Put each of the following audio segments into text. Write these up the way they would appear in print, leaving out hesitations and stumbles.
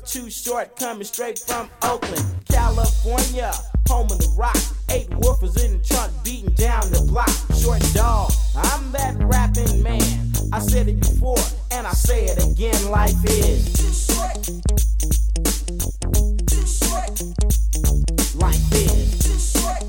Too Short, coming straight from Oakland, California, home of the rock. 8 woofers in the trunk, beating down the block. Short dog, I'm that rapping man. I said it before, and I say it again. Life is too short. Too short. Life is too short.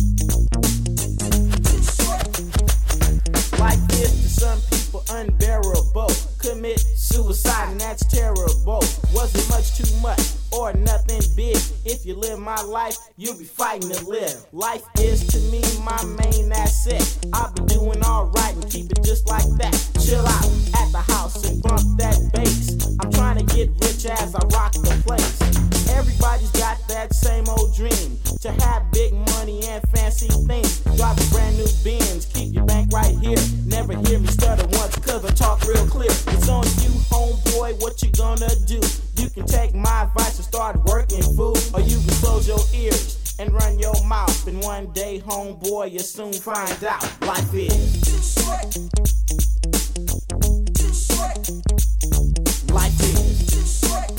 Too short. Life is to some people unbearable. Commit suicide and that's terrible. Was it much too much or nothing big? If you live my life, you'll be fighting to live. Life is to me my main asset. I'll be doing alright and keep it just like that. Chill out at the house and bump that bass. I'm trying to get rich as I rock the place. Everybody's got that same old dream to have big money and fancy things. Drive a brand new Benz, keep your bank right here. Never hear me stutter once cause I talk real clear. It's on you, homeboy, what you gonna do? You can take my advice and start working, fool. Or you can close your ears and run your mouth. And one day, homeboy, you'll soon find out. Life is too short. Too short. Life is too short.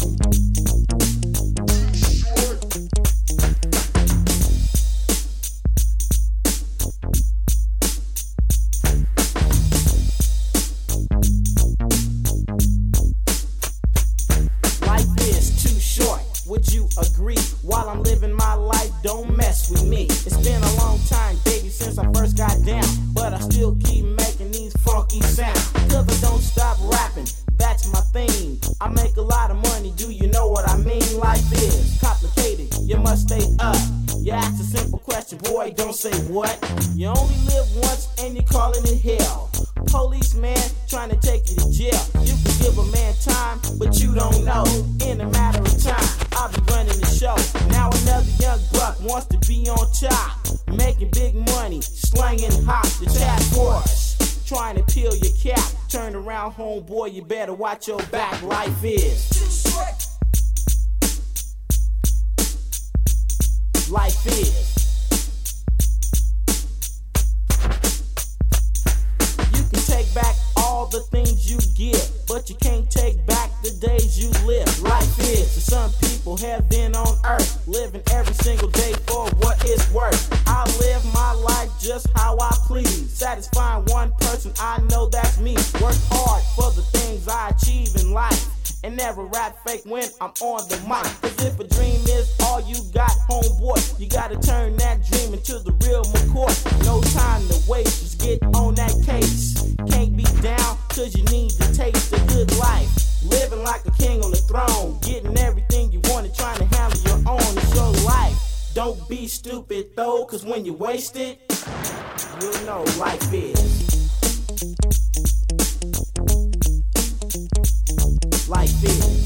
Would you agree? While I'm living my life, don't mess with me. It's been a long time, baby, since I first got down, but I still keep making these funky sounds. Cause I don't stop rapping, that's my theme. I make a lot of money, do you know what I mean? Life is complicated, you must stay up. You ask a simple question, boy, don't say what. You only live once and you're calling it hell. Policeman trying to take you to jail. You can give a man time, but you don't know. In a matter of time, I'll be running the show. Now another young buck wants to be on top, making big money, slanging hot. The task force trying to peel your cap. Turn around, homeboy, you better watch your back. Life is too short. Life is. You can take back all the things you give, but you can't take back the days you live. Life is, to some people, heaven on earth, living every single day for what it's worth. I live my life just how I please, satisfying one person, I know that's me. Work hard for the things I achieve in life, and never rap fake when I'm on the mic. Cause if a dream is all you got, homeboy, you gotta turn that dream into the real McCoy. No time to waste, just get on that case. Can't be down cause you need to taste a good life. Living like a king on the throne, getting everything you wanted, trying to handle your own. It's your life. Don't be stupid though, cause when you waste it, you'll know life is. Life is.